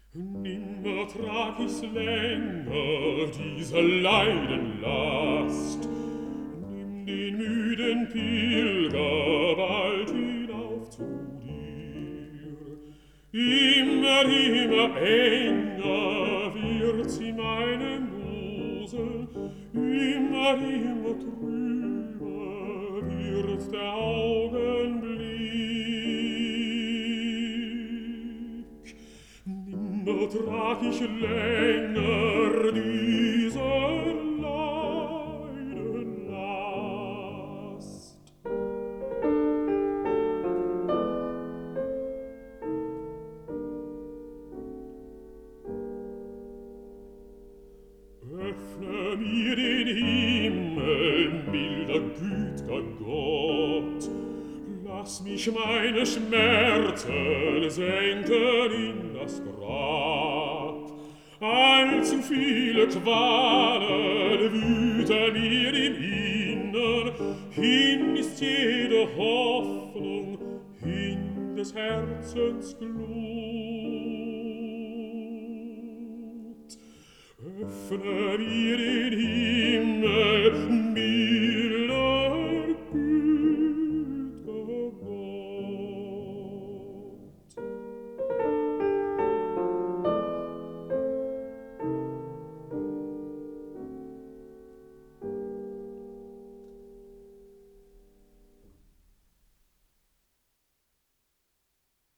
Nimmer trag ich's länger, diese Leidenlast. Nimm den müden Pilger bald hinauf zu dir. Immer, immer enger wird sie meine Muse, immer, immer trüber wird der Augenblick. Nimmer trag ich länger diese Leidenlast. Öffne mir den Himmel, milder, güt'ger Gott. Lass mich meine Schmerzen senken in das Grab. Allzu viele Qualen wüten mir im Innern. Hin ist jede Hoffnung, hin des Herzens Glut. Öffne mir den Himmel,